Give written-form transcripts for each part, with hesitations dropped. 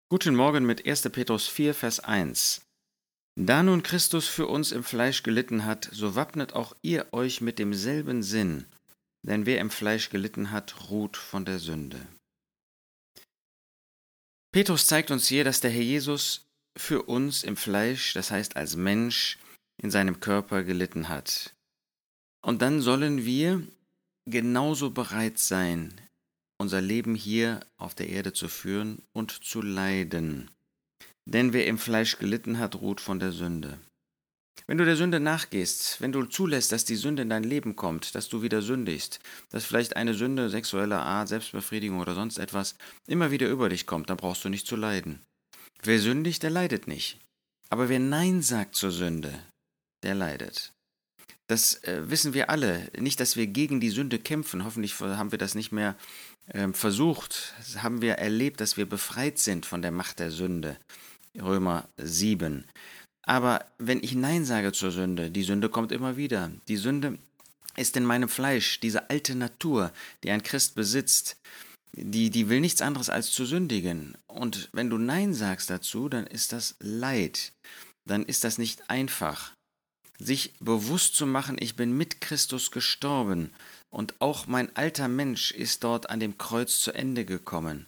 Guten Morgen mit 1. Petrus 4, Vers 1. Da nun Christus für uns im Fleisch gelitten hat, so wappnet auch ihr euch mit demselben Sinn, denn wer im Fleisch gelitten hat, ruht von der Sünde. Petrus zeigt uns hier, dass der Herr Jesus für uns im Fleisch, das heißt als Mensch, in seinem Körper gelitten hat. Und dann sollen wir genauso bereit sein, unser Leben hier auf der Erde zu führen und zu leiden. Denn wer im Fleisch gelitten hat, ruht von der Sünde. Wenn du der Sünde nachgehst, wenn du zulässt, dass die Sünde in dein Leben kommt, dass du wieder sündigst, dass vielleicht eine Sünde sexueller Art, Selbstbefriedigung oder sonst etwas immer wieder über dich kommt, dann brauchst du nicht zu leiden. Wer sündigt, der leidet nicht. Aber wer Nein sagt zur Sünde, der leidet. Das wissen wir alle. Nicht, dass wir gegen die Sünde kämpfen. Hoffentlich haben wir das nicht mehr versucht. Haben wir erlebt, dass wir befreit sind von der Macht der Sünde. Römer 7. Aber wenn ich Nein sage zur Sünde, die Sünde kommt immer wieder. Die Sünde ist in meinem Fleisch, diese alte Natur, die ein Christ besitzt, die will nichts anderes als zu sündigen. Und wenn du Nein sagst dazu, dann ist das Leid. Dann ist das nicht einfach. Sich bewusst zu machen, ich bin mit Christus gestorben und auch mein alter Mensch ist dort an dem Kreuz zu Ende gekommen.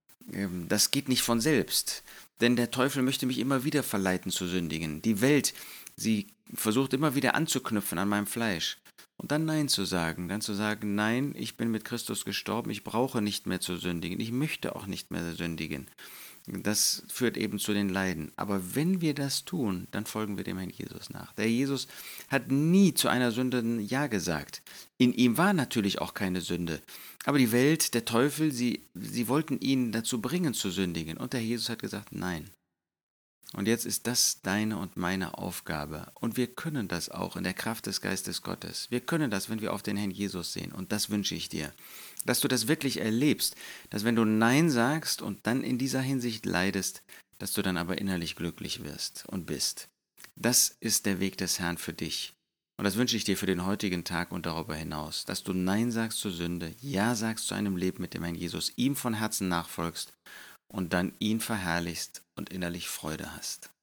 Das geht nicht von selbst, denn der Teufel möchte mich immer wieder verleiten zu sündigen. Die Welt, sie versucht immer wieder anzuknüpfen an meinem Fleisch. Und dann Nein zu sagen, nein, ich bin mit Christus gestorben, ich brauche nicht mehr zu sündigen, ich möchte auch nicht mehr sündigen. Das führt eben zu den Leiden. Aber wenn wir das tun, dann folgen wir dem Herrn Jesus nach. Der Jesus hat nie zu einer Sünde Ja gesagt. In ihm war natürlich auch keine Sünde. Aber die Welt, der Teufel, sie wollten ihn dazu bringen zu sündigen. Und der Jesus hat gesagt, nein. Und jetzt ist das deine und meine Aufgabe. Und wir können das auch in der Kraft des Geistes Gottes. Wir können das, wenn wir auf den Herrn Jesus sehen. Und das wünsche ich dir. Dass du das wirklich erlebst. Dass wenn du Nein sagst und dann in dieser Hinsicht leidest, dass du dann aber innerlich glücklich wirst und bist. Das ist der Weg des Herrn für dich. Und das wünsche ich dir für den heutigen Tag und darüber hinaus. Dass du Nein sagst zur Sünde, Ja sagst zu einem Leben mit dem Herrn Jesus, ihm von Herzen nachfolgst und dann ihn verherrlichst und innerlich Freude hast.